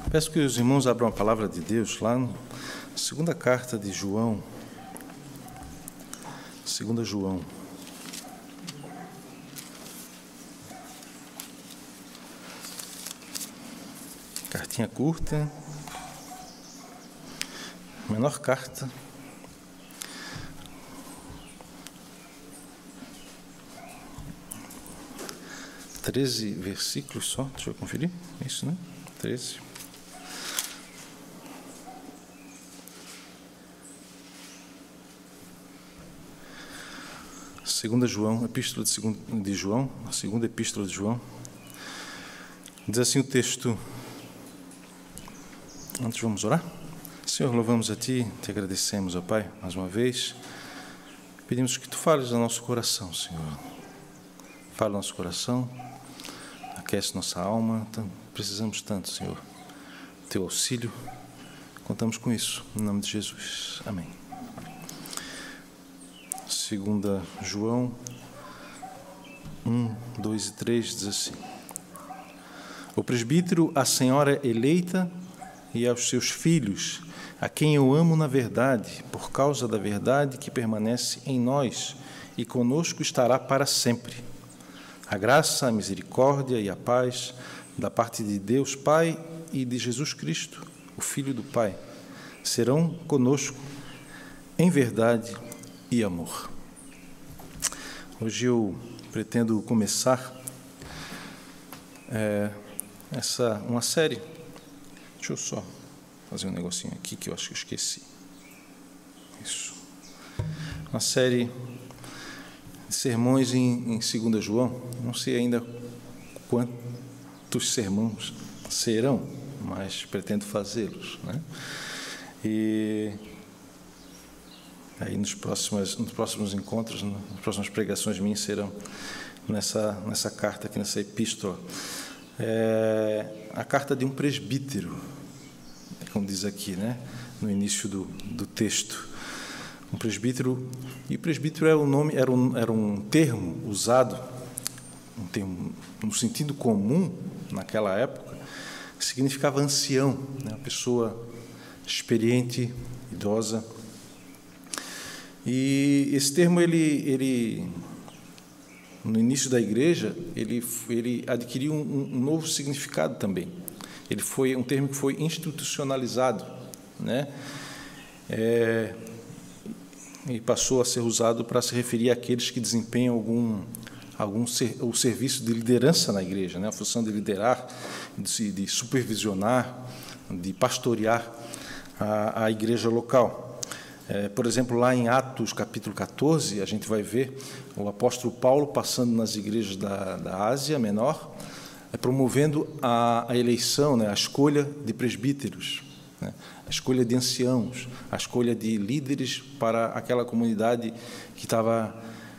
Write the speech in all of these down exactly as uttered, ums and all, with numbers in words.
Peço que os irmãos abram a palavra de Deus lá na segunda carta de João. Segunda João. Cartinha curta. Menor carta. Treze versículos só. Deixa eu conferir. Isso, né? Treze. Segunda João, epístola de, segundo, de João, a segunda epístola de João. Diz assim o texto. Antes vamos orar? Senhor, louvamos a Ti, Te agradecemos, ó Pai, mais uma vez. Pedimos que Tu fales ao nosso coração, Senhor. Fala ao nosso coração, aquece nossa alma. Precisamos tanto, Senhor, Teu auxílio. Contamos com isso, em nome de Jesus. Amém. Segunda João um, dois e três diz assim: O presbítero, a senhora eleita e aos seus filhos, a quem eu amo na verdade, por causa da verdade que permanece em nós e conosco estará para sempre. A graça, a misericórdia e a paz da parte de Deus Pai e de Jesus Cristo, o Filho do Pai, serão conosco em verdade e amor. Hoje eu pretendo começar é, essa, uma série. Deixa eu só fazer um negocinho aqui que eu acho que eu esqueci. Isso. Uma série de sermões em, em segunda João. Não sei ainda quantos sermões serão, mas pretendo fazê-los, né? E aí nos próximos, nos próximos encontros, nas próximas pregações minhas serão nessa, nessa carta aqui, nessa epístola. É a carta de um presbítero, como diz aqui, né, no início do, do texto. Um presbítero, e presbítero era um nome, era um, era um termo usado, um termo no sentido comum naquela época, que significava ancião, né, uma pessoa experiente, idosa. E esse termo, ele, ele no início da igreja, ele, ele adquiriu um, um novo significado também. Ele foi um termo que foi institucionalizado, né? É, e passou a ser usado para se referir àqueles que desempenham algum, algum ser, o serviço de liderança na igreja, né? A função de liderar, de, de supervisionar, de pastorear a, a igreja local. É, por exemplo, lá em Atos, capítulo catorze, a gente vai ver o apóstolo Paulo passando nas igrejas da, da Ásia Menor, é, promovendo a, a eleição, né, a escolha de presbíteros, né, a escolha de anciãos, a escolha de líderes para aquela comunidade que estava,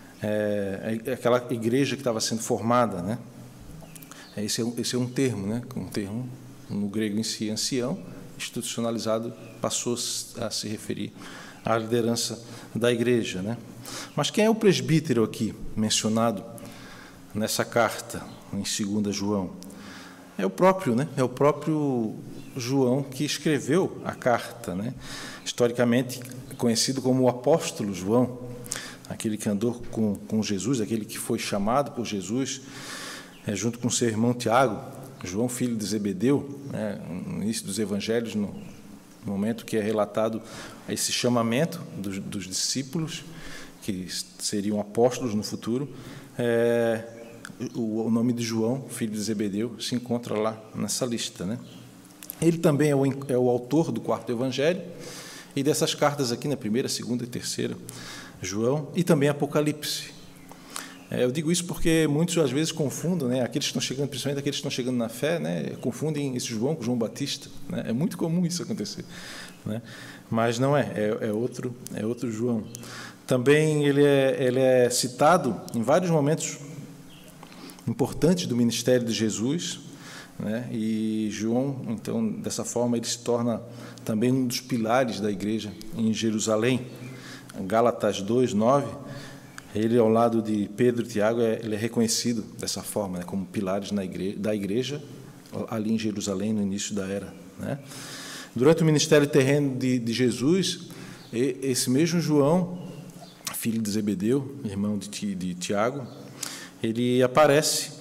é, aquela igreja que estava sendo formada, né? Esse é, esse é um termo, né, um termo no grego em si, ancião, institucionalizado, passou a se referir à liderança da igreja, né? Mas quem é o presbítero aqui mencionado nessa carta em segunda João? É o próprio, né? É o próprio João que escreveu a carta, né? Historicamente conhecido como o apóstolo João, aquele que andou com, com Jesus, aquele que foi chamado por Jesus, é, junto com seu irmão Tiago, João, filho de Zebedeu, né? No início dos evangelhos, no No momento que é relatado esse chamamento dos, dos discípulos, que seriam apóstolos no futuro, é, o, o nome de João, filho de Zebedeu, se encontra lá nessa lista, né? Ele também é o, é o autor do quarto evangelho e dessas cartas aqui, na primeira, segunda e terceira, João, e também Apocalipse. É, eu digo isso porque muitos às vezes confundem, né, aqueles que estão chegando, principalmente aqueles que estão chegando na fé, né, confundem esse João com João Batista, né? É muito comum isso acontecer, né? Mas não é, é, é outro, é outro João. Também ele é, ele é citado em vários momentos importantes do ministério de Jesus, né? E João, então, dessa forma, ele se torna também um dos pilares da igreja em Jerusalém. Gálatas dois, nove. Ele, ao lado de Pedro e Tiago, é, ele é reconhecido dessa forma, né, como pilares na igreja, da igreja, ali em Jerusalém, no início da era né? Durante o ministério terreno de, de Jesus, esse mesmo João, filho de Zebedeu, irmão de, de Tiago, ele aparece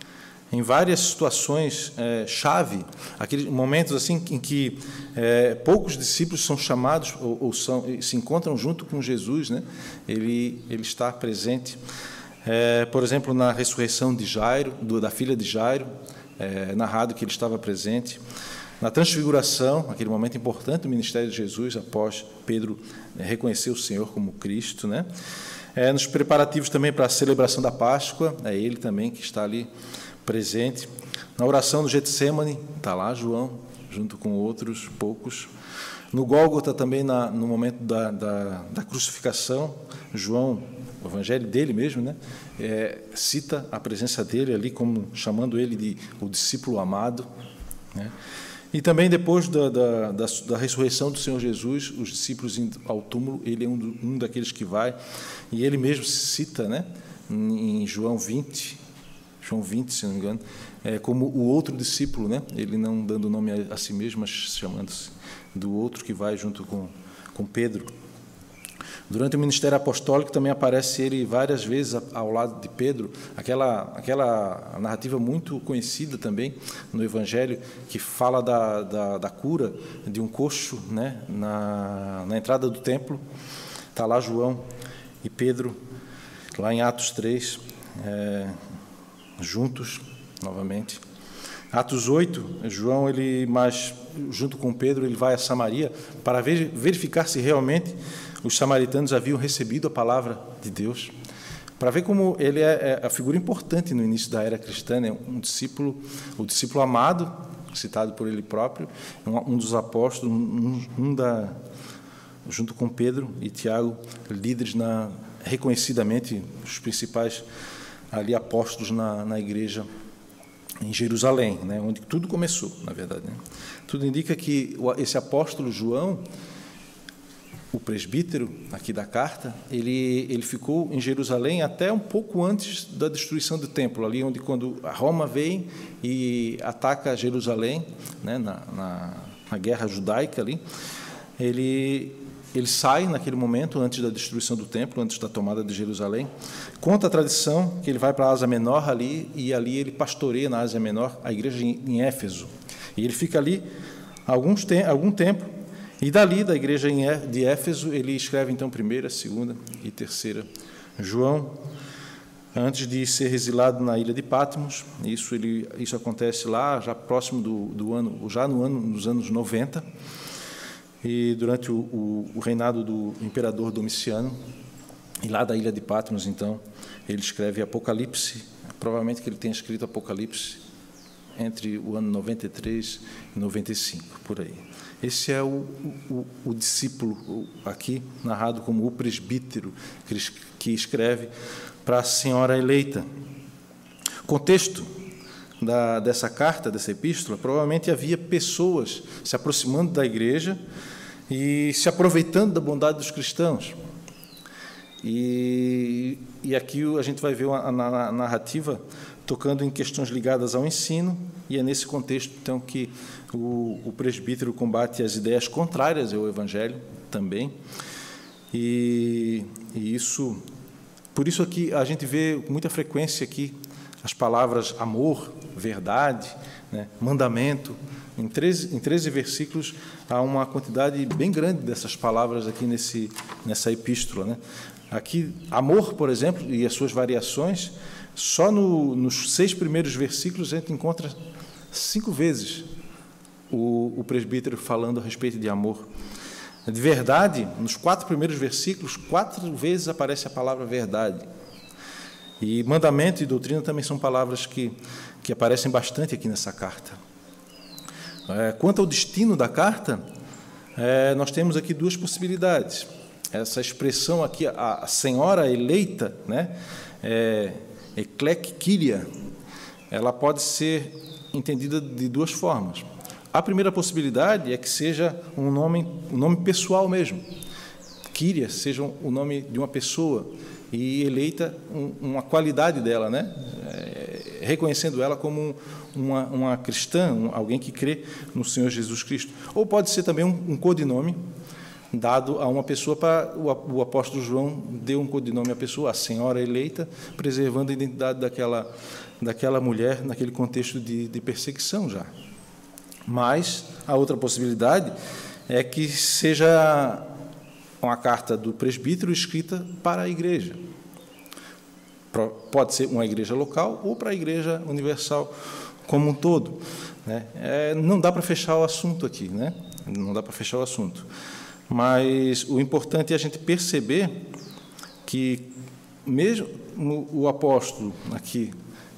em várias situações é, chave, aqueles momentos assim em que é, poucos discípulos são chamados ou, ou são, se encontram junto com Jesus, né? Ele ele está presente. É, por exemplo, na ressurreição de Jairo, do, da filha de Jairo, é, narrado que ele estava presente. Na transfiguração, aquele momento importante do ministério de Jesus, após Pedro reconhecer o Senhor como Cristo, né? É, nos preparativos também para a celebração da Páscoa, é ele também que está ali presente. Na oração do Getsêmani, está lá João, junto com outros poucos. No Gólgota também, na, no momento da, da, da crucificação, João, o evangelho dele mesmo, né, é, cita a presença dele ali, como chamando ele de o discípulo amado, né? E também depois da, da, da, da ressurreição do Senhor Jesus, os discípulos indo ao túmulo, ele é um, do, um daqueles que vai, e ele mesmo cita, né, em João vinte, João vinte, se não me engano, é, como o outro discípulo, né, ele não dando nome a, a si mesmo, mas chamando-se do outro que vai junto com, com Pedro. Durante o ministério apostólico também aparece ele várias vezes ao lado de Pedro, aquela, aquela narrativa muito conhecida também no Evangelho, que fala da, da, da cura de um coxo, né, na, na entrada do templo. Está lá João e Pedro, lá em Atos três, é, juntos, novamente. Atos oito, João, ele, mais, junto com Pedro, ele vai a Samaria para ver, verificar se realmente os samaritanos haviam recebido a palavra de Deus, para ver como ele é a figura importante no início da era cristã, né? Um discípulo, o discípulo amado, citado por ele próprio, um dos apóstolos, um, um da, junto com Pedro e Tiago, líderes na, reconhecidamente os principais ali apóstolos na, na igreja em Jerusalém, né? Onde tudo começou, na verdade, né? Tudo indica que esse apóstolo João, o presbítero aqui da carta, ele, ele ficou em Jerusalém até um pouco antes da destruição do templo, ali onde quando a Roma vem e ataca Jerusalém, né, na, na, na guerra judaica ali, ele, ele sai naquele momento, antes da destruição do templo, antes da tomada de Jerusalém. Conta a tradição que ele vai para a Ásia Menor ali, e ali ele pastoreia na Ásia Menor a igreja em, em Éfeso. E ele fica ali alguns te, algum tempo. E dali, da igreja de Éfeso, ele escreve, então, primeira, segunda e terceira João, antes de ser exilado na ilha de Patmos. Isso, ele, isso acontece lá, já próximo do, do ano, já no ano, nos anos noventa, e durante o, o, o reinado do imperador Domiciano. E lá da ilha de Patmos, então, ele escreve Apocalipse, provavelmente que ele tenha escrito Apocalipse entre o ano noventa e três e noventa e cinco, por aí. Esse é o, o, o discípulo, aqui narrado como o presbítero, que escreve para a senhora eleita. Contexto da, dessa carta, dessa epístola, provavelmente havia pessoas se aproximando da igreja e se aproveitando da bondade dos cristãos. E, e aqui a gente vai ver a, a, a narrativa tocando em questões ligadas ao ensino, e é nesse contexto, então, que o, o presbítero combate as ideias contrárias ao Evangelho também, e, e isso, por isso aqui a gente vê com muita frequência aqui as palavras amor, verdade, né, mandamento. Em treze, em treze versículos há uma quantidade bem grande dessas palavras aqui nesse, nessa epístola, né? Aqui, amor, por exemplo, e as suas variações, só no, nos seis primeiros versículos a gente encontra cinco vezes o, o presbítero falando a respeito de amor. De verdade, nos quatro primeiros versículos, quatro vezes aparece a palavra verdade. E mandamento e doutrina também são palavras que, que aparecem bastante aqui nessa carta. É, quanto ao destino da carta, é, nós temos aqui duas possibilidades. Essa expressão aqui, a, a senhora eleita, né, é, eklek kyria, ela pode ser entendida de duas formas. A primeira possibilidade é que seja um nome, um nome pessoal mesmo. Kyria seja o nome de uma pessoa e eleita um, uma qualidade dela, né? É, reconhecendo ela como uma, uma cristã, um, alguém que crê no Senhor Jesus Cristo. Ou pode ser também um, um codinome dado a uma pessoa, para o, o apóstolo João deu um codinome à pessoa, a senhora eleita, preservando a identidade daquela, daquela mulher naquele contexto de, de perseguição já. Mas a outra possibilidade é que seja uma carta do presbítero escrita para a igreja. Pode ser uma igreja local ou para a igreja universal como um todo, né? É, não dá para fechar o assunto aqui, né? Não dá para fechar o assunto. Mas o importante é a gente perceber que, mesmo o apóstolo aqui,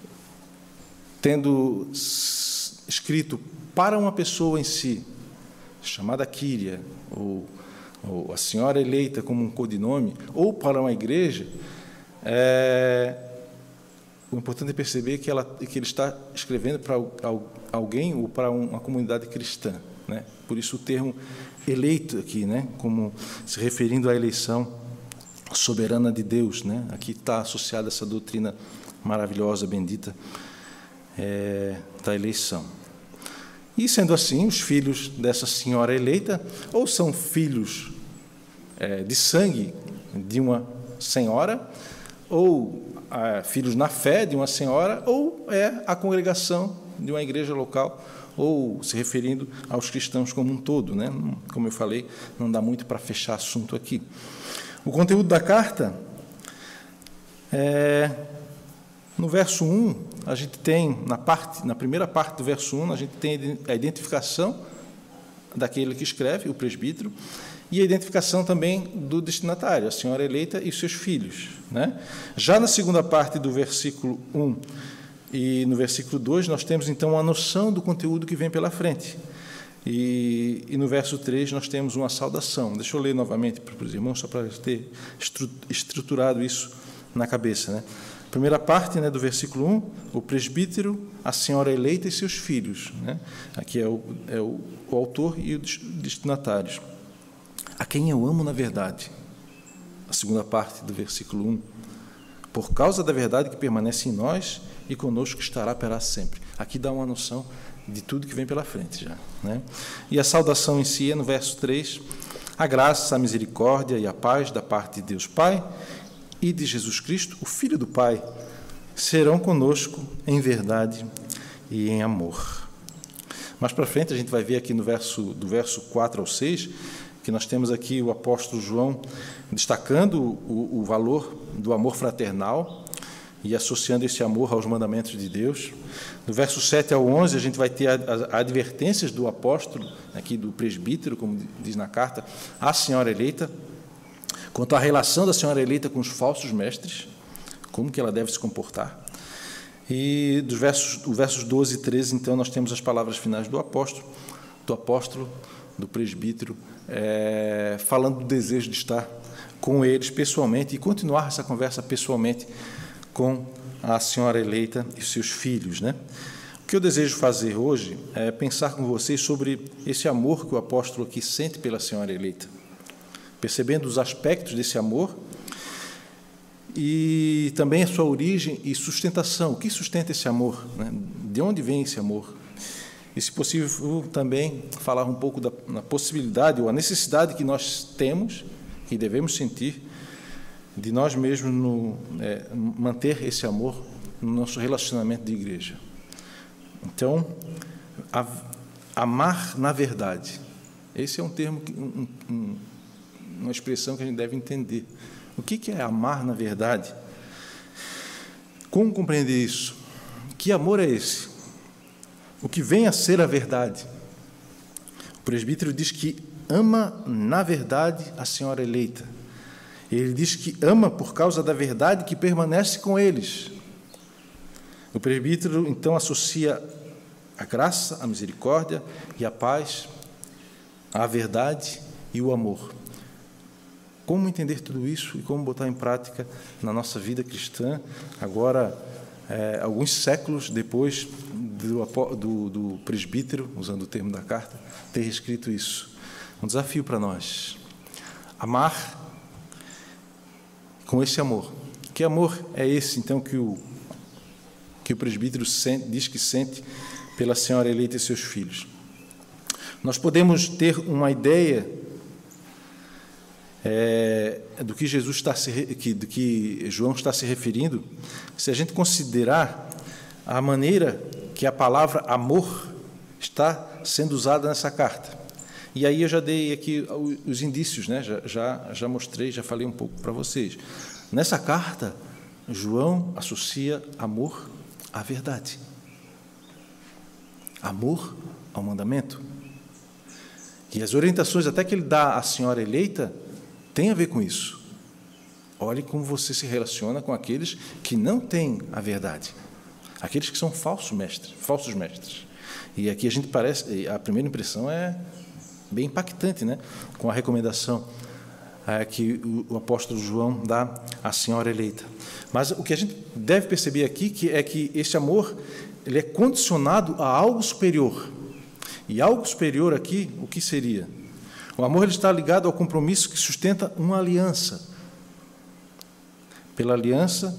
tendo escrito para uma pessoa em si, chamada Quíria, ou, ou a senhora eleita como um codinome, ou para uma igreja, é, o importante é perceber que, ela, que ele está escrevendo para alguém ou para uma comunidade cristã, né? Por isso o termo eleito aqui, né? Como se referindo à eleição soberana de Deus, né? Aqui está associada essa doutrina maravilhosa, bendita, é, da eleição. E, sendo assim, os filhos dessa senhora eleita ou são filhos é, de sangue de uma senhora, ou é, filhos na fé de uma senhora, ou é a congregação de uma igreja local, ou se referindo aos cristãos como um todo, né? Como eu falei, não dá muito para fechar assunto aqui. O conteúdo da carta, é, no verso um, a gente tem, na, parte, na primeira parte do verso um, a gente tem a identificação daquele que escreve, o presbítero, e a identificação também do destinatário, a senhora eleita e seus filhos, né? Já na segunda parte do versículo um e no versículo dois, nós temos, então, uma noção do conteúdo que vem pela frente. E, e no verso três, nós temos uma saudação. Deixa eu ler novamente para os irmãos, só para ter estruturado isso na cabeça, né? Primeira parte, né, do versículo um, o presbítero, a senhora eleita e seus filhos, né? Aqui é, o, é o, o autor e os destinatários. A quem eu amo na verdade. A segunda parte do versículo um, por causa da verdade que permanece em nós e conosco estará para sempre. Aqui dá uma noção de tudo que vem pela frente já, né? E a saudação em si é no verso três, a graça, a misericórdia e a paz da parte de Deus Pai e de Jesus Cristo, o Filho do Pai, serão conosco em verdade e em amor. Mais para frente, a gente vai ver aqui no verso, do verso quatro ao seis, que nós temos aqui o apóstolo João destacando o, o valor do amor fraternal e associando esse amor aos mandamentos de Deus. Do verso sete ao onze, a gente vai ter as advertências do apóstolo, aqui do presbítero, como diz na carta, à senhora eleita, quanto à relação da senhora eleita com os falsos mestres, como que ela deve se comportar. E dos versos, dos versos doze e treze, então, nós temos as palavras finais do apóstolo, do apóstolo, do presbítero, é, falando do desejo de estar com eles pessoalmente e continuar essa conversa pessoalmente com a senhora eleita e seus filhos, né? O que eu desejo fazer hoje é pensar com vocês sobre esse amor que o apóstolo aqui sente pela senhora eleita, percebendo os aspectos desse amor e também a sua origem e sustentação. O que sustenta esse amor, né? De onde vem esse amor? E, se possível, também falar um pouco da, da possibilidade ou a necessidade que nós temos, que devemos sentir, de nós mesmos no, é, manter esse amor no nosso relacionamento de igreja. Então, a, amar na verdade. Esse é um termo, um, um, uma expressão que a gente deve entender. O que é amar na verdade? Como compreender isso? Que amor é esse? O que vem a ser a verdade? O presbítero diz que ama na verdade a senhora eleita. Ele diz que ama por causa da verdade que permanece com eles. O presbítero, então, associa a graça, a misericórdia e a paz, a verdade e o amor. Como entender tudo isso e como botar em prática na nossa vida cristã, agora, é, alguns séculos depois do, do, do presbítero, usando o termo da carta, ter escrito isso? Um desafio para nós. Amar com esse amor. Que amor é esse, então, que o, que que o presbítero sente, diz que sente pela senhora eleita e seus filhos. Nós podemos ter uma ideia é, do que Jesus está se, que, do que João está se referindo, se a gente considerar a maneira que a palavra amor está sendo usada nessa carta. E aí eu já dei aqui os indícios, né? já, já, já mostrei, já falei um pouco para vocês. Nessa carta, João associa amor à verdade. Amor ao mandamento. E as orientações até que ele dá à senhora eleita tem a ver com isso. Olhe como você se relaciona com aqueles que não têm a verdade. Aqueles que são falsos mestres, falsos mestres. E aqui a gente parece, a primeira impressão é bem impactante, né? Com a recomendação é, que o, o apóstolo João dá à senhora eleita. Mas o que a gente deve perceber aqui que é que esse amor ele é condicionado a algo superior. E algo superior aqui, o que seria? O amor ele está ligado ao compromisso que sustenta uma aliança. Pela aliança,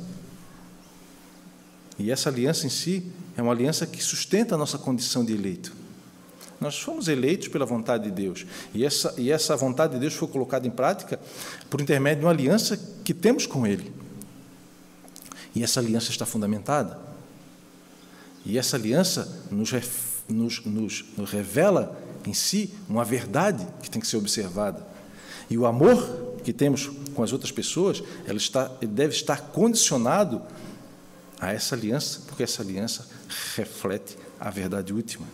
e essa aliança em si é uma aliança que sustenta a nossa condição de eleito. Nós fomos eleitos pela vontade de Deus, e essa, e essa vontade de Deus foi colocada em prática por intermédio de uma aliança que temos com Ele. E essa aliança está fundamentada. E essa aliança nos, nos, nos, nos revela em si uma verdade que tem que ser observada. E o amor que temos com as outras pessoas, ela está, ele deve estar condicionado a essa aliança, porque essa aliança reflete a verdade última.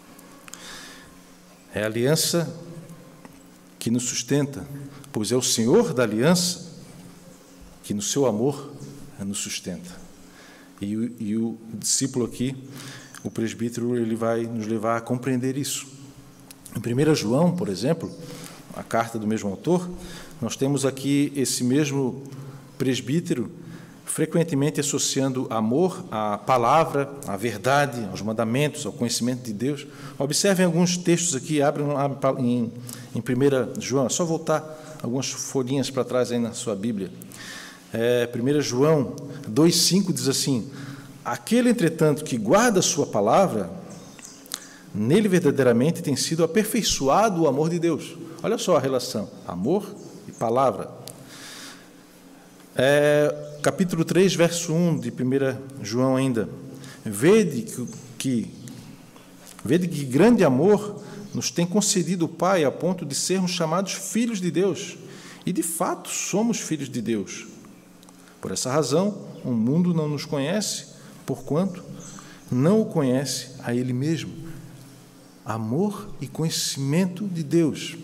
É a aliança que nos sustenta, pois é o Senhor da aliança que no seu amor nos sustenta. E o, e o discípulo aqui, o presbítero, ele vai nos levar a compreender isso. Em primeira João, por exemplo, a carta do mesmo autor, nós temos aqui esse mesmo presbítero frequentemente associando amor à palavra, à verdade, aos mandamentos, ao conhecimento de Deus. Observem alguns textos aqui, abrem em, em primeira João, é só voltar algumas folhinhas para trás aí na sua Bíblia. É, primeira João dois, cinco diz assim: aquele, entretanto, que guarda a sua palavra, nele verdadeiramente tem sido aperfeiçoado o amor de Deus. Olha só a relação, amor e palavra. É, capítulo três, verso um de primeira João ainda. Vede que, que, vede que grande amor nos tem concedido o Pai a ponto de sermos chamados filhos de Deus. E, de fato, somos filhos de Deus. Por essa razão, o mundo não nos conhece, porquanto não o conhece a Ele mesmo. Amor e conhecimento de Deus.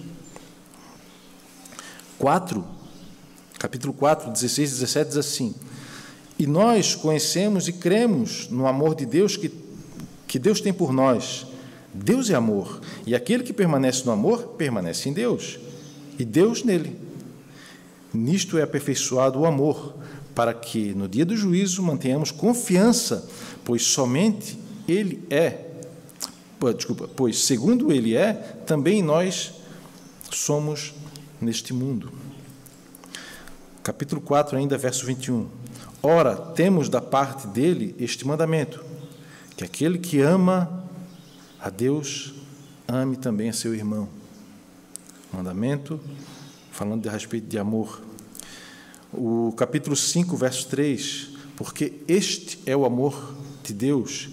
quatro, capítulo quatro, dezesseis e dezessete diz assim: e nós conhecemos e cremos no amor de Deus que, que Deus tem por nós. Deus é amor, e aquele que permanece no amor, permanece em Deus, e Deus nele. Nisto é aperfeiçoado o amor, para que, no dia do juízo, mantenhamos confiança, pois somente Ele é, desculpa, pois segundo Ele é, também nós somos neste mundo. Capítulo quatro, ainda, verso vinte e um. Ora, temos da parte dele este mandamento, que aquele que ama a Deus, ame também a seu irmão. Mandamento, falando a respeito de amor. O capítulo cinco, verso três, porque este é o amor de Deus,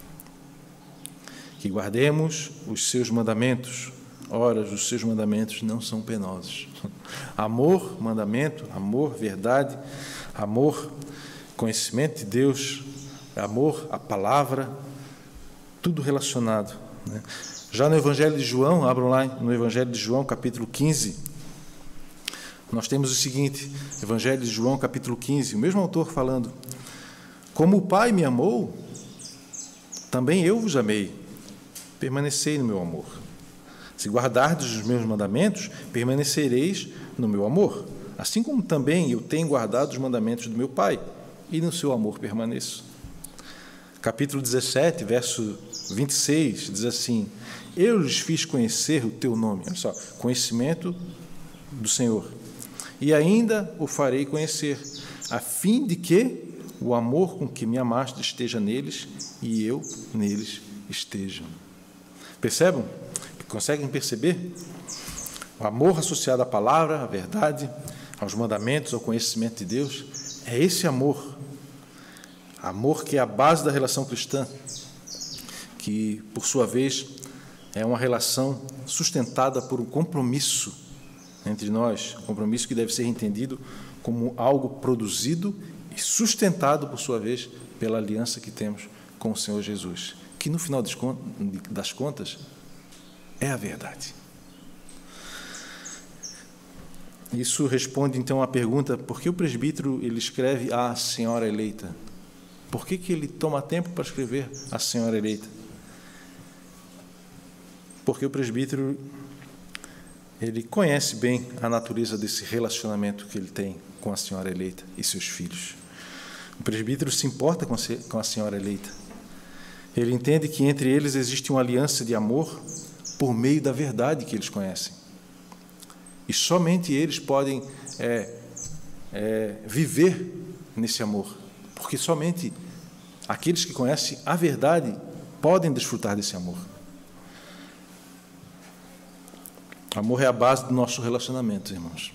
que guardemos os seus mandamentos. Ora, os seus mandamentos não são penosos. Amor, mandamento, amor, verdade, amor, conhecimento de Deus, amor, a palavra, tudo relacionado, né? Já no Evangelho de João, abram lá no Evangelho de João, capítulo quinze, nós temos o seguinte, Evangelho de João, capítulo quinze, o mesmo autor falando: como o Pai me amou, também eu vos amei, permanecei no meu amor. Se guardardes os meus mandamentos, permanecereis no meu amor, assim como também eu tenho guardado os mandamentos do meu Pai, e no seu amor permaneço. Capítulo dezessete, verso vinte e seis, diz assim: eu lhes fiz conhecer o teu nome. Olha só, conhecimento do Senhor. E ainda o farei conhecer, a fim de que o amor com que me amaste esteja neles e eu neles esteja. Percebem? Conseguem perceber? O amor associado à palavra, à verdade, aos mandamentos, ao conhecimento de Deus, é esse amor. Amor que é a base da relação cristã, que, por sua vez, é uma relação sustentada por um compromisso entre nós, um compromisso que deve ser entendido como algo produzido e sustentado, por sua vez, pela aliança que temos com o Senhor Jesus, que, no final das contas, é a verdade. Isso responde, então, à pergunta: por que o presbítero ele escreve a senhora eleita? Por que que ele toma tempo para escrever a senhora eleita? Porque o presbítero ele conhece bem a natureza desse relacionamento que ele tem com a senhora eleita e seus filhos. O presbítero se importa com a senhora eleita. Ele entende que entre eles existe uma aliança de amor por meio da verdade que eles conhecem. E somente eles podem é, é, viver nesse amor, porque somente aqueles que conhecem a verdade podem desfrutar desse amor. Amor é a base do nosso relacionamento, irmãos.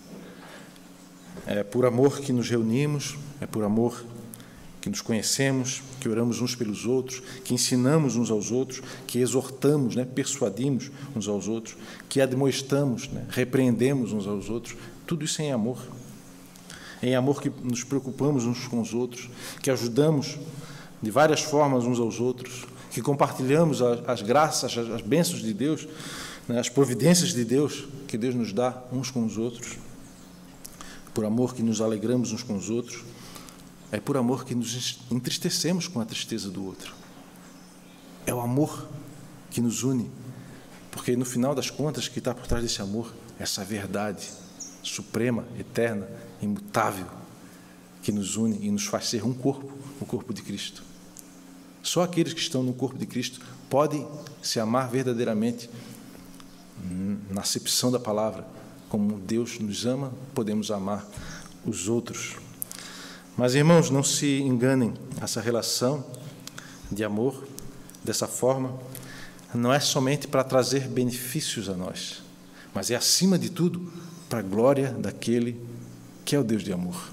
É por amor que nos reunimos, é por amor que nos conhecemos, que oramos uns pelos outros, que ensinamos uns aos outros, que exortamos, né, persuadimos uns aos outros, que admoestamos, né, repreendemos uns aos outros. Tudo isso é em amor. É em amor que nos preocupamos uns com os outros, que ajudamos de várias formas uns aos outros, que compartilhamos as graças, as bênçãos de Deus, né, as providências de Deus que Deus nos dá uns com os outros. Por amor que nos alegramos uns com os outros. É por amor que nos entristecemos com a tristeza do outro. É o amor que nos une, porque, no final das contas, o que está por trás desse amor é essa verdade suprema, eterna, imutável, que nos une e nos faz ser um corpo, o corpo de Cristo. Só aqueles que estão no corpo de Cristo podem se amar verdadeiramente, na acepção da palavra. Como Deus nos ama, podemos amar os outros. Mas, irmãos, não se enganem, essa relação de amor, dessa forma, não é somente para trazer benefícios a nós, mas é, acima de tudo, para a glória daquele que é o Deus de amor.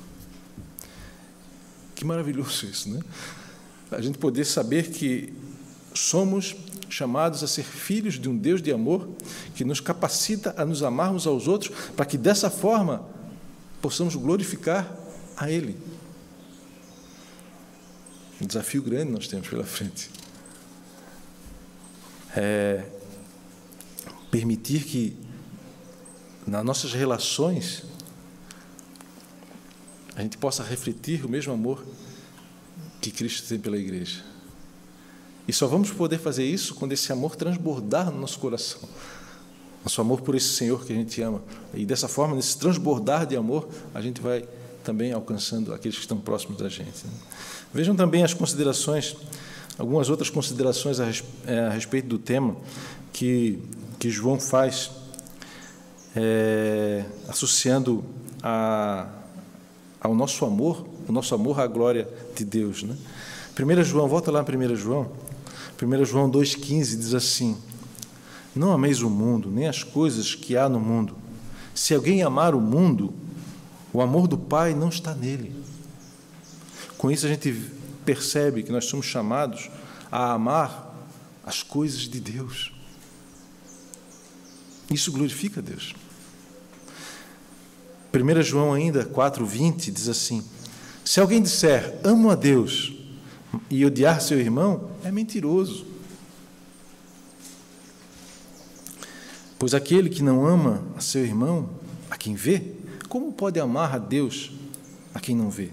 Que maravilhoso isso, né? A gente poder saber que somos chamados a ser filhos de um Deus de amor que nos capacita a nos amarmos aos outros, para que, dessa forma, possamos glorificar a Ele. Um desafio grande nós temos pela frente. É permitir que, nas nossas relações, a gente possa refletir o mesmo amor que Cristo tem pela igreja. E só vamos poder fazer isso quando esse amor transbordar no nosso coração. Nosso amor por esse Senhor que a gente ama. E, dessa forma, nesse transbordar de amor, a gente vai também alcançando aqueles que estão próximos da gente. Vejam também as considerações, algumas outras considerações a, res, é, a respeito do tema que, que João faz, é, associando a, ao nosso amor, o nosso amor à glória de Deus, né? primeiro João, volta lá em primeiro João, primeiro João dois, quinze, diz assim: não ameis o mundo, nem as coisas que há no mundo. Se alguém amar o mundo, o amor do Pai não está nele. Com isso a gente percebe que nós somos chamados a amar as coisas de Deus. Isso glorifica a Deus. primeiro João ainda quatro, vinte diz assim: se alguém disser amo a Deus e odiar seu irmão, é mentiroso. Pois aquele que não ama a seu irmão, a quem vê, como pode amar a Deus a quem não vê?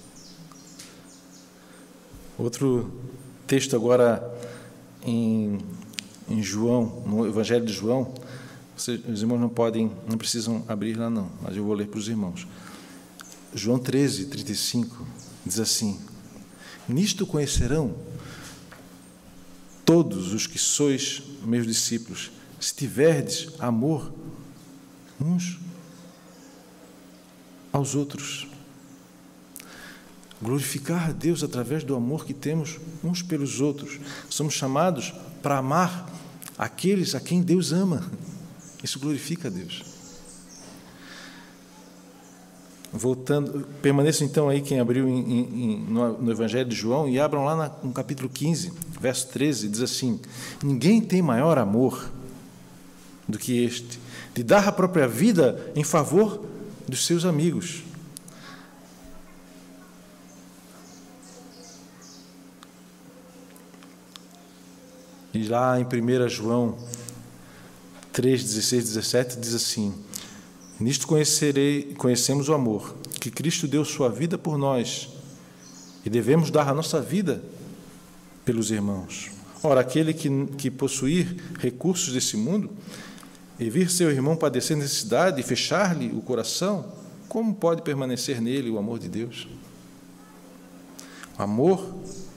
Outro texto agora em, em João, no Evangelho de João, vocês, os irmãos não podem, não precisam abrir lá não, mas eu vou ler para os irmãos. João treze, trinta e cinco, diz assim: nisto conhecerão todos os que sois meus discípulos, se tiverdes amor uns aos outros. glorificar a Deus através do amor que temos uns pelos outros. Somos chamados para amar aqueles a quem Deus ama. Isso glorifica a Deus. Voltando, permaneça então aí quem abriu em, em, no, no Evangelho de João e abram lá na, no capítulo quinze, verso treze, diz assim: ninguém tem maior amor do que este, de dar a própria vida em favor dos seus amigos. E lá em primeira João três, dezesseis, dezessete, diz assim: nisto conhecerei, conhecemos o amor, que Cristo deu sua vida por nós, e devemos dar a nossa vida pelos irmãos. Ora, aquele que, que possuir recursos desse mundo, e vir seu irmão padecer necessidade e fechar-lhe o coração, como pode permanecer nele o amor de Deus? O amor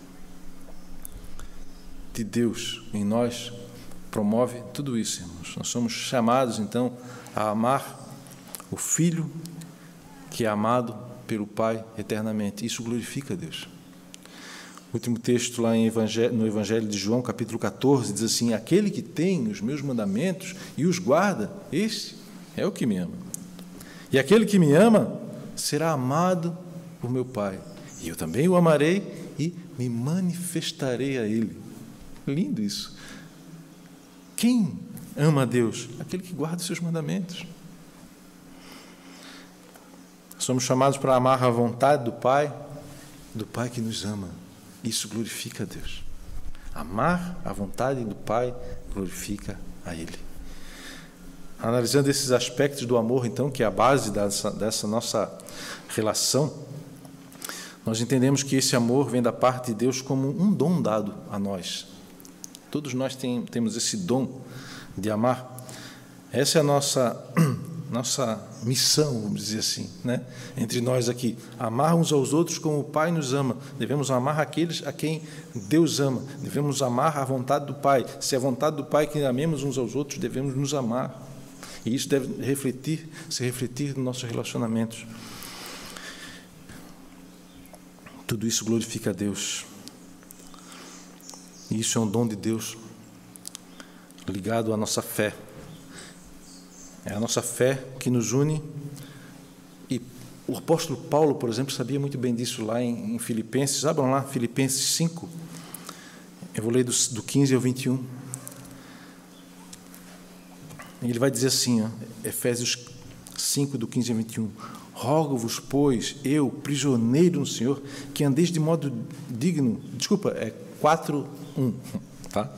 de Deus em nós promove tudo isso, irmãos. Nós somos chamados, então, a amar o Filho que é amado pelo Pai eternamente. Isso glorifica a Deus. O último texto lá em Evangelho, no Evangelho de João, capítulo catorze, diz assim: aquele que tem os meus mandamentos e os guarda, esse é o que me ama. E aquele que me ama será amado por meu Pai. E eu também o amarei e me manifestarei a ele. Lindo isso. Quem ama a Deus? Aquele que guarda os seus mandamentos. Somos chamados para amar a vontade do Pai, do Pai que nos ama. Isso glorifica a Deus. Amar a vontade do Pai glorifica a Ele. Analisando esses aspectos do amor, então, que é a base dessa, dessa nossa relação, nós entendemos que esse amor vem da parte de Deus como um dom dado a nós. Todos nós tem, temos esse dom de amar. Essa é a nossa, nossa missão, vamos dizer assim, né? Entre nós aqui. Amar uns aos outros como o Pai nos ama. Devemos amar aqueles a quem Deus ama. Devemos amar a vontade do Pai. Se é a vontade do Pai que amemos uns aos outros, devemos nos amar. E isso deve refletir, se refletir nos nossos relacionamentos. Tudo isso glorifica a Deus. E isso é um dom de Deus ligado à nossa fé. É a nossa fé que nos une. E o apóstolo Paulo, por exemplo, sabia muito bem disso lá em, em Filipenses. Abram lá, Filipenses cinco. Eu vou ler do, do quinze ao vinte e um. Ele vai dizer assim, ó, Efésios cinco, do quinze ao vinte e um. Rogo-vos, pois, eu, prisioneiro no Senhor, que andeis de modo digno. Desculpa, é quatro, um, tá?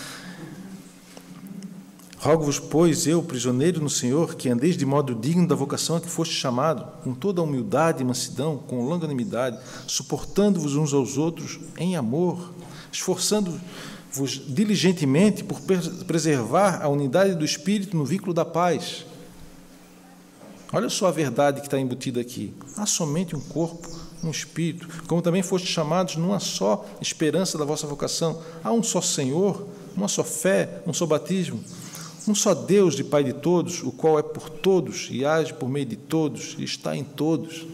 Rogo-vos, pois, eu, prisioneiro no Senhor, que andeis de modo digno da vocação a que foste chamado, com toda a humildade e mansidão, com longanimidade, suportando-vos uns aos outros em amor, esforçando-vos diligentemente por preservar a unidade do Espírito no vínculo da paz. Olha só a verdade que está embutida aqui. Há somente um corpo, um Espírito, como também fostes chamados numa só esperança da vossa vocação. Há um só Senhor, uma só fé, um só batismo, um só Deus e Pai de todos, o qual é por todos e age por meio de todos e está em todos.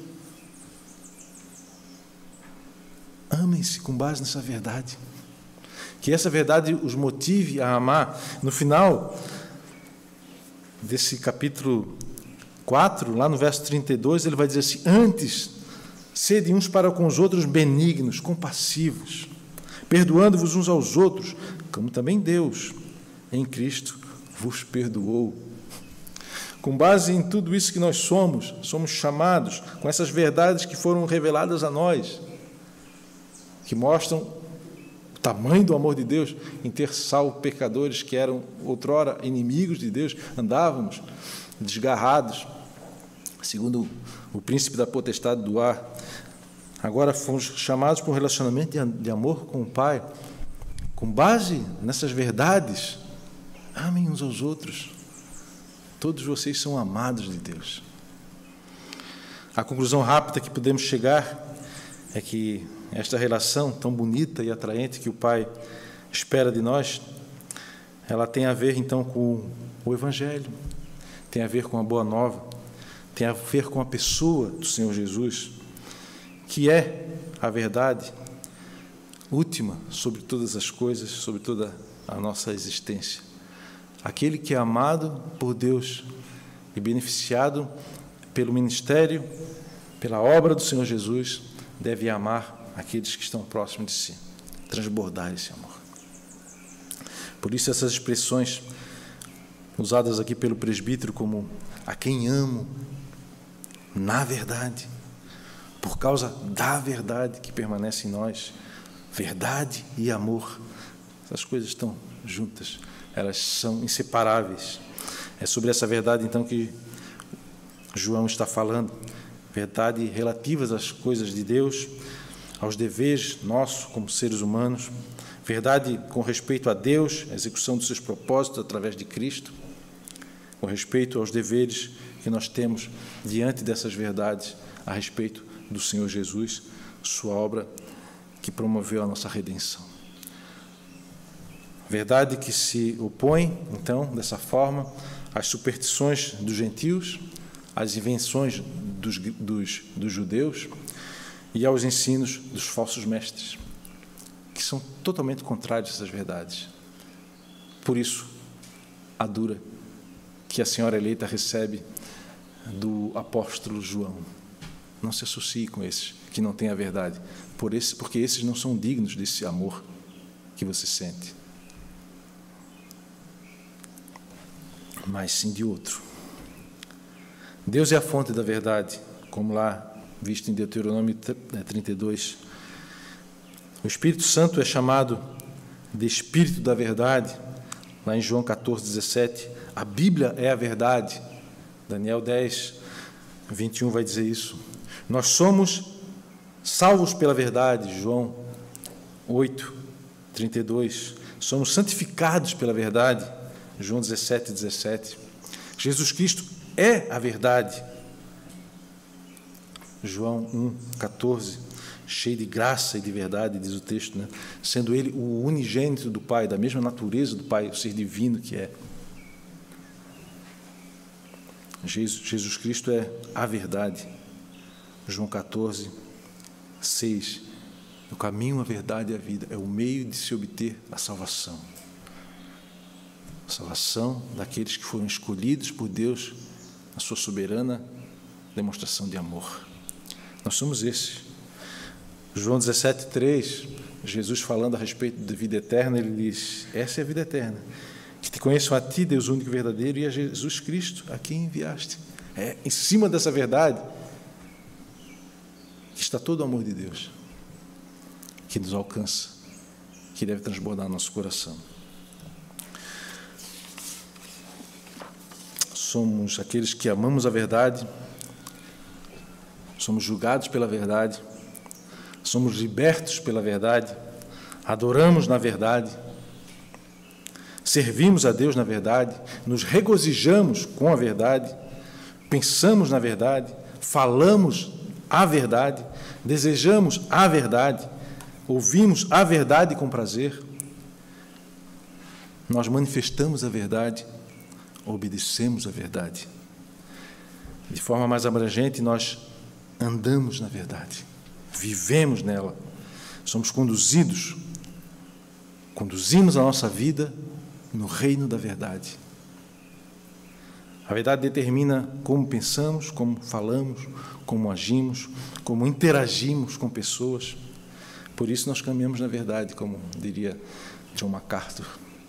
Amem-se com base nessa verdade. Que essa verdade os motive a amar. No final desse capítulo quatro, lá no verso trinta e dois, ele vai dizer assim: antes, sede uns para com os outros benignos, compassivos, perdoando-vos uns aos outros, como também Deus, em Cristo, vos perdoou. Com base em tudo isso que nós somos, somos chamados, com essas verdades que foram reveladas a nós, que mostram o tamanho do amor de Deus em ter salvo pecadores que eram outrora inimigos de Deus, andávamos desgarrados, segundo o príncipe da potestade do ar. Agora fomos chamados para um relacionamento de amor com o Pai. Com base nessas verdades, amem uns aos outros. Todos vocês são amados de Deus. A conclusão rápida que podemos chegar é que esta relação tão bonita e atraente que o Pai espera de nós, ela tem a ver então com o Evangelho, tem a ver com a Boa Nova, tem a ver com a pessoa do Senhor Jesus, que é a verdade última sobre todas as coisas, sobre toda a nossa existência. Aquele que é amado por Deus e beneficiado pelo ministério, pela obra do Senhor Jesus, deve amar aqueles que estão próximos de si, transbordar esse amor. Por isso, essas expressões usadas aqui pelo presbítero como a quem amo, na verdade, por causa da verdade que permanece em nós, verdade e amor, essas coisas estão juntas, elas são inseparáveis. É sobre essa verdade, então, que João está falando, verdade relativas às coisas de Deus, aos deveres nossos como seres humanos, verdade com respeito a Deus, a execução dos seus propósitos através de Cristo, com respeito aos deveres que nós temos diante dessas verdades a respeito do Senhor Jesus, sua obra que promoveu a nossa redenção. Verdade que se opõe, então, dessa forma, às superstições dos gentios, às invenções dos, dos, dos judeus e aos ensinos dos falsos mestres, que são totalmente contrários a essas verdades. Por isso, a dura que a senhora eleita recebe do apóstolo João. Não se associe com esses que não têm a verdade, por esse, porque esses não são dignos desse amor que você sente, mas sim de outro. Deus é a fonte da verdade, como lá visto em Deuteronômio trinta e dois. O Espírito Santo é chamado de Espírito da verdade, lá em João catorze, dezessete. A Bíblia é a verdade. Daniel dez, vinte e um vai dizer isso. Nós somos salvos pela verdade, João oito, trinta e dois. Somos santificados pela verdade, João dezessete, dezessete. Jesus Cristo é a verdade, João um, catorze. Cheio de graça e de verdade, diz o texto, né? Sendo ele o unigênito do Pai, da mesma natureza do Pai, o ser divino que é. Jesus, Jesus Cristo é a verdade. João catorze, seis. O caminho, a verdade e a vida é o meio de se obter a salvação. A salvação daqueles que foram escolhidos por Deus na sua soberana demonstração de amor. Nós somos esses. João dezessete, três, Jesus falando a respeito da vida eterna, ele diz, essa é a vida eterna, que te conheçam a ti, Deus único e verdadeiro, e a Jesus Cristo, a quem enviaste. É em cima dessa verdade que está todo o amor de Deus, que nos alcança, que deve transbordar nosso coração. Somos aqueles que amamos a verdade, somos julgados pela verdade, somos libertos pela verdade, adoramos na verdade, servimos a Deus na verdade, nos regozijamos com a verdade, pensamos na verdade, falamos a verdade, desejamos a verdade, ouvimos a verdade com prazer, nós manifestamos a verdade, obedecemos a verdade. De forma mais abrangente, nós andamos na verdade, vivemos nela, somos conduzidos, conduzimos a nossa vida no reino da verdade. A verdade determina como pensamos, como falamos, como agimos, como interagimos com pessoas. Por isso nós caminhamos na verdade, como diria John MacArthur.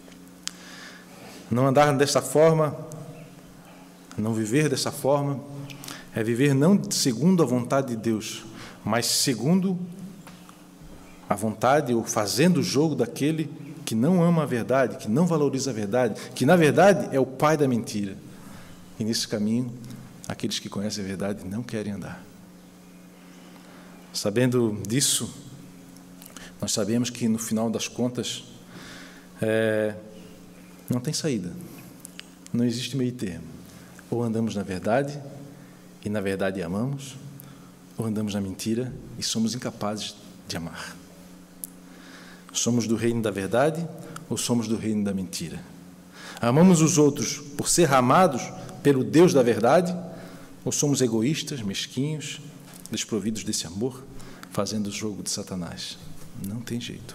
Não andar dessa forma, não viver dessa forma, é viver não segundo a vontade de Deus, mas segundo a vontade ou fazendo o jogo daquele que não ama a verdade, que não valoriza a verdade, que na verdade é o pai da mentira. E nesse caminho, aqueles que conhecem a verdade não querem andar. Sabendo disso, nós sabemos que no final das contas é, não tem saída, não existe meio termo. Ou andamos na verdade e na verdade amamos, ou andamos na mentira e somos incapazes de amar. Somos do reino da verdade ou somos do reino da mentira? Amamos os outros por ser amados pelo Deus da verdade ou somos egoístas, mesquinhos, desprovidos desse amor, fazendo o jogo de Satanás. Não tem jeito.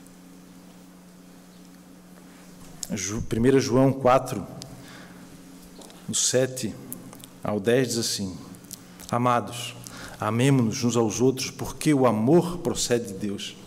primeiro João quatro, do sete ao dez, diz assim: Amados, amemo-nos uns aos outros, porque o amor procede de Deus.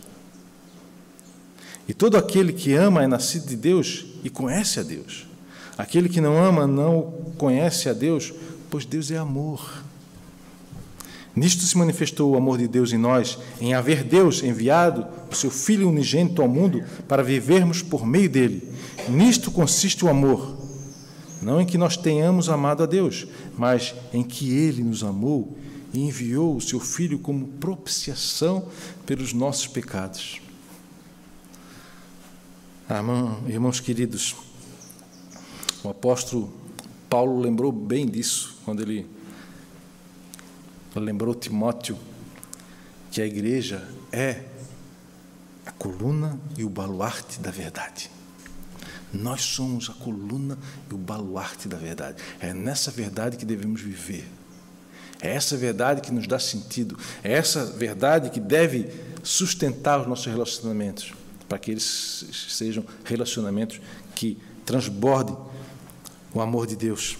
E todo aquele que ama é nascido de Deus e conhece a Deus. Aquele que não ama não conhece a Deus, pois Deus é amor. Nisto se manifestou o amor de Deus em nós, em haver Deus enviado o seu Filho unigênito ao mundo para vivermos por meio dele. Nisto consiste o amor, não em que nós tenhamos amado a Deus, mas em que ele nos amou e enviou o seu Filho como propiciação pelos nossos pecados. Ah, irmãos queridos, o apóstolo Paulo lembrou bem disso, quando ele lembrou Timóteo que a igreja é a coluna e o baluarte da verdade. Nós somos a coluna e o baluarte da verdade. É nessa verdade que devemos viver. É essa verdade que nos dá sentido. É essa verdade que deve sustentar os nossos relacionamentos, para que eles sejam relacionamentos que transbordem o amor de Deus.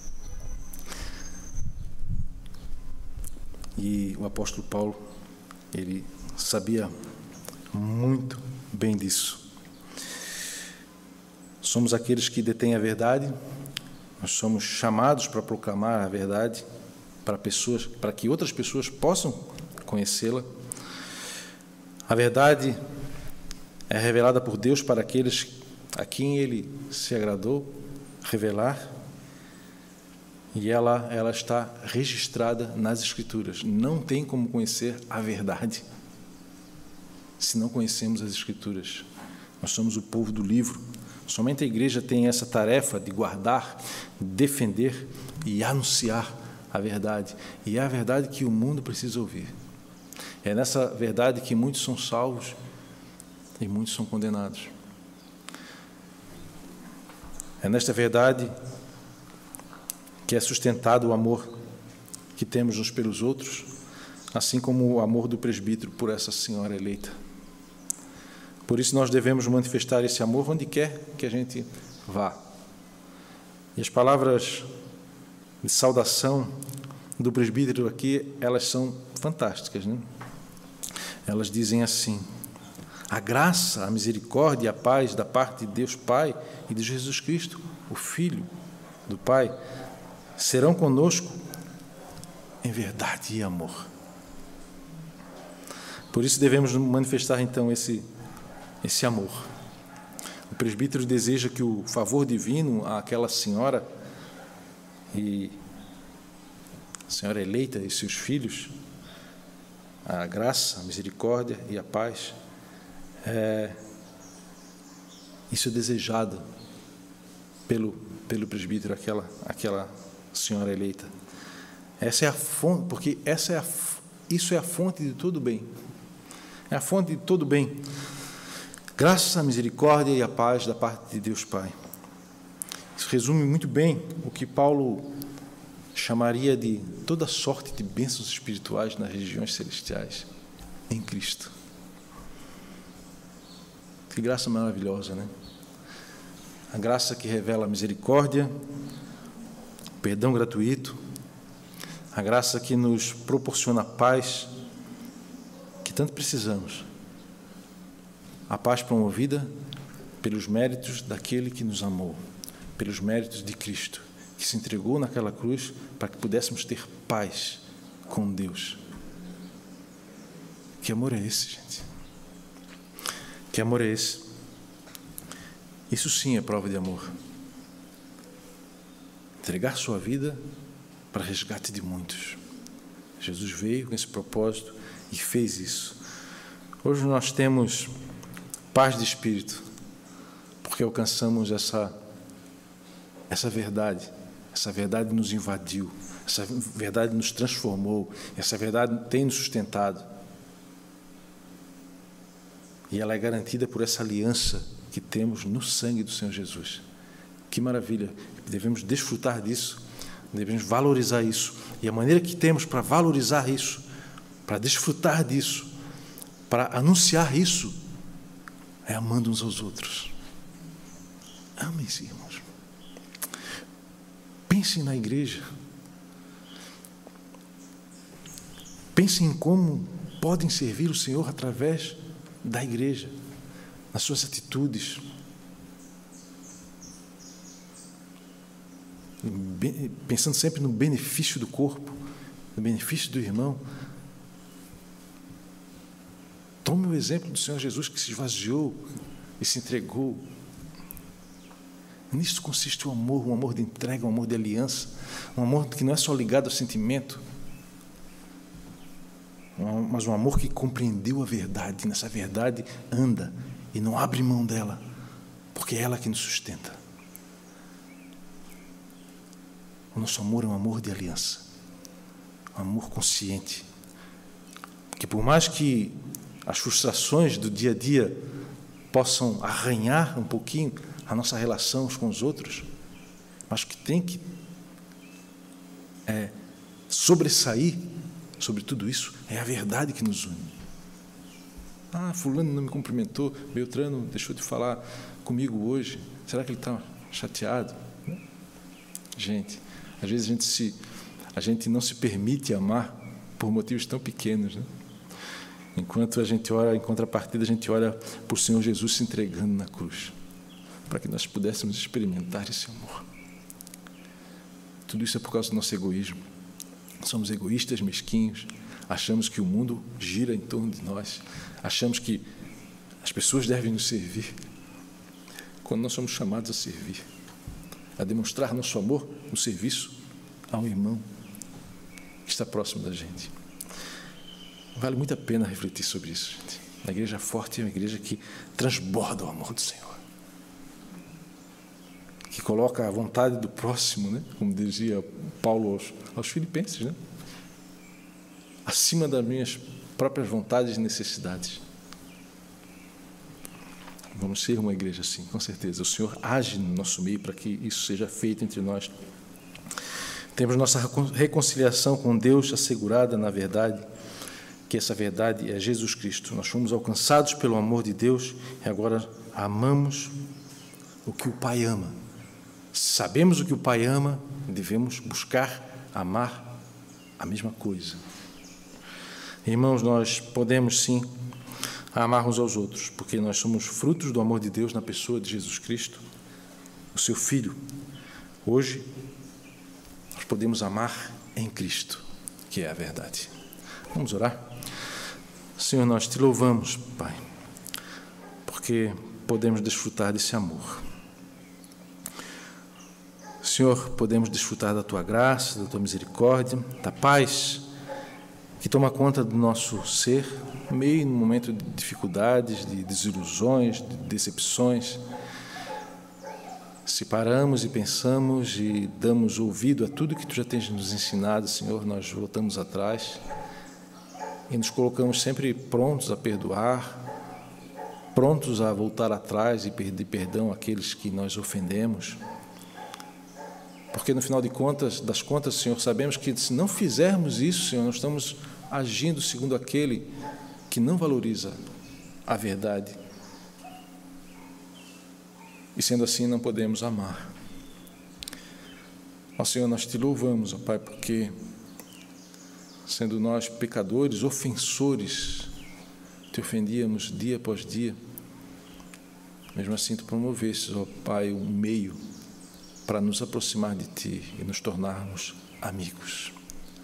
E o apóstolo Paulo, ele sabia muito bem disso. Somos aqueles que detêm a verdade, nós somos chamados para proclamar a verdade para pessoas, para que outras pessoas possam conhecê-la. A verdade é revelada por Deus para aqueles a quem Ele se agradou revelar, e ela, ela está registrada nas Escrituras. Não tem como conhecer a verdade se não conhecemos as Escrituras. Nós somos o povo do livro. Somente a igreja tem essa tarefa de guardar, defender e anunciar a verdade. E é a verdade que o mundo precisa ouvir. É nessa verdade que muitos são salvos e muitos são condenados. É nesta verdade que é sustentado o amor que temos uns pelos outros, assim como o amor do presbítero por essa senhora eleita. Por isso nós devemos manifestar esse amor onde quer que a gente vá. E as palavras de saudação do presbítero aqui, elas são fantásticas, né? Elas dizem assim: a graça, a misericórdia e a paz da parte de Deus Pai e de Jesus Cristo, o Filho do Pai, serão conosco em verdade e amor. Por isso devemos manifestar então esse, esse amor. O presbítero deseja que o favor divino àquela senhora e a senhora eleita e seus filhos, a graça, a misericórdia e a paz, é, isso é desejado pelo, pelo presbítero, aquela, aquela senhora eleita. Essa é a fonte, porque essa é a, isso é a fonte de todo bem. É a fonte de todo bem. Graça, a misericórdia e a paz da parte de Deus Pai. Isso resume muito bem o que Paulo chamaria de toda sorte de bênçãos espirituais nas regiões celestiais em Cristo. Que graça maravilhosa, né? A graça que revela a misericórdia, o perdão gratuito, a graça que nos proporciona a paz que tanto precisamos, a paz promovida pelos méritos daquele que nos amou, pelos méritos de Cristo, que se entregou naquela cruz para que pudéssemos ter paz com Deus. Que amor é esse, gente? Que amor é esse? Isso sim é prova de amor. Entregar sua vida para resgate de muitos. Jesus veio com esse propósito e fez isso. Hoje nós temos paz de espírito, porque alcançamos essa, essa verdade. Essa verdade nos invadiu, essa verdade nos transformou, essa verdade tem nos sustentado. E ela é garantida por essa aliança que temos no sangue do Senhor Jesus. Que maravilha! Devemos desfrutar disso, devemos valorizar isso. E a maneira que temos para valorizar isso, para desfrutar disso, para anunciar isso é amando uns aos outros. Amem-se, irmãos. Pensem na igreja. Pensem em como podem servir o Senhor através da igreja, nas suas atitudes. Pensando sempre no benefício do corpo, no benefício do irmão. Tome o exemplo do Senhor Jesus, que se esvaziou e se entregou. Nisso consiste o amor, um amor de entrega, um amor de aliança, um amor que não é só ligado ao sentimento, mas um amor que compreendeu a verdade, nessa verdade anda e não abre mão dela, porque é ela que nos sustenta. O nosso amor é um amor de aliança, um amor consciente, que por mais que as frustrações do dia a dia possam arranhar um pouquinho a nossa relação uns com os outros, mas que tem que é, sobressair sobre tudo isso é a verdade que nos une. Ah, fulano não me cumprimentou, Beltrano deixou de falar comigo hoje, será que ele está chateado? Gente, às vezes a gente, se, a gente não se permite amar por motivos tão pequenos, né? Enquanto a gente ora, em contrapartida, a gente ora por Senhor Jesus se entregando na cruz, para que nós pudéssemos experimentar esse amor. Tudo isso é por causa do nosso egoísmo. Somos egoístas, mesquinhos, achamos que o mundo gira em torno de nós, achamos que as pessoas devem nos servir, quando nós somos chamados a servir, a demonstrar nosso amor no serviço ao irmão que está próximo da gente. Vale muito a pena refletir sobre isso, gente. A igreja forte é uma igreja que transborda o amor do Senhor, que coloca a vontade do próximo, né? Como dizia Paulo aos, aos Filipenses, né? Acima das minhas próprias vontades e necessidades. Vamos ser uma igreja assim, com certeza. O Senhor age no nosso meio para que isso seja feito entre nós. Temos nossa reconciliação com Deus assegurada na verdade, que essa verdade é Jesus Cristo. Nós fomos alcançados pelo amor de Deus e agora amamos o que o Pai ama. Sabemos o que o Pai ama, devemos buscar amar a mesma coisa. Irmãos, nós podemos sim amar uns aos outros, porque nós somos frutos do amor de Deus na pessoa de Jesus Cristo, o seu Filho. Hoje, nós podemos amar em Cristo, que é a verdade. Vamos orar? Senhor, nós te louvamos, Pai, porque podemos desfrutar desse amor. Senhor, podemos desfrutar da Tua graça, da Tua misericórdia, da paz que toma conta do nosso ser, meio no momento de dificuldades, de desilusões, de decepções. Se paramos e pensamos e damos ouvido a tudo que Tu já tens nos ensinado, Senhor, nós voltamos atrás e nos colocamos sempre prontos a perdoar, prontos a voltar atrás e pedir perdão àqueles que nós ofendemos. Porque, no final de contas, das contas, Senhor, sabemos que se não fizermos isso, Senhor, nós estamos agindo segundo aquele que não valoriza a verdade. E, sendo assim, não podemos amar. Ó Senhor, nós te louvamos, ó Pai, porque, sendo nós pecadores, ofensores, te ofendíamos dia após dia, mesmo assim tu promovestes, ó Pai, um meio para nos aproximar de Ti e nos tornarmos amigos.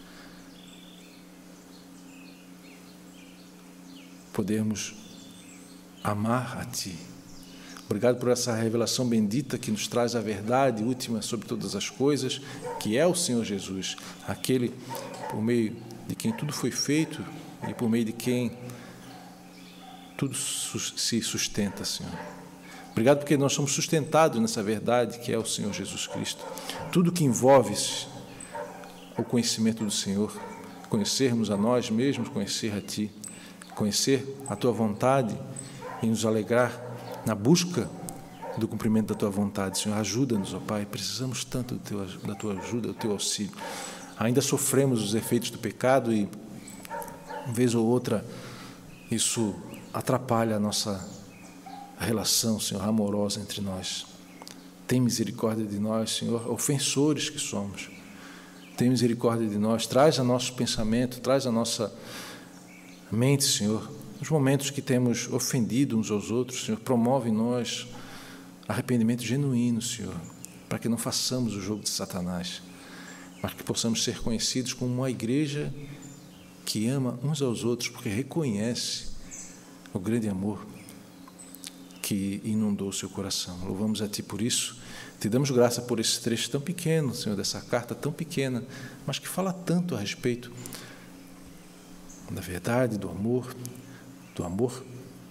Podemos amar a Ti. Obrigado por essa revelação bendita que nos traz a verdade última sobre todas as coisas, que é o Senhor Jesus, aquele por meio de quem tudo foi feito e por meio de quem tudo se sustenta, Senhor. Obrigado porque nós somos sustentados nessa verdade que é o Senhor Jesus Cristo. Tudo que envolve o conhecimento do Senhor, conhecermos a nós mesmos, conhecer a Ti, conhecer a Tua vontade e nos alegrar na busca do cumprimento da Tua vontade. Senhor, ajuda-nos, ó Pai, precisamos tanto do teu, da Tua ajuda, do Teu auxílio. Ainda sofremos os efeitos do pecado e, uma vez ou outra, isso atrapalha a nossa relação, Senhor, amorosa entre nós. Tem misericórdia de nós, Senhor, ofensores que somos. Tem misericórdia de nós, traz a nosso pensamento, traz a nossa mente, Senhor, os momentos que temos ofendido uns aos outros, Senhor, promove em nós arrependimento genuíno, Senhor, para que não façamos o jogo de Satanás, para que possamos ser conhecidos como uma igreja que ama uns aos outros, porque reconhece o grande amor que inundou o seu coração. Louvamos a Ti por isso. Te damos graça por esse trecho tão pequeno, Senhor, dessa carta tão pequena, mas que fala tanto a respeito da verdade, do amor, do amor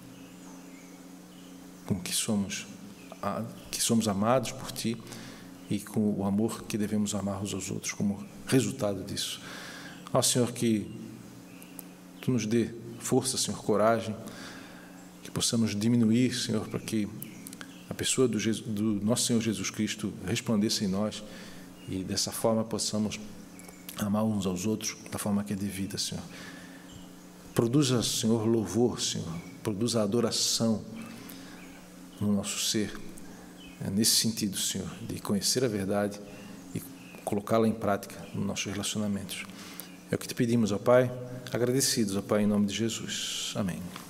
com que somos, que somos amados por Ti e com o amor que devemos amar uns aos outros como resultado disso. Ó Senhor, que Tu nos dê força, Senhor, coragem, que possamos diminuir, Senhor, para que a pessoa do, Jesus, do nosso Senhor Jesus Cristo resplandeça em nós e dessa forma possamos amar uns aos outros da forma que é devida, Senhor. Produza, Senhor, louvor, Senhor, produza adoração no nosso ser, é nesse sentido, Senhor, de conhecer a verdade e colocá-la em prática nos nossos relacionamentos. É o que te pedimos, ó Pai, agradecidos, ó Pai, em nome de Jesus. Amém.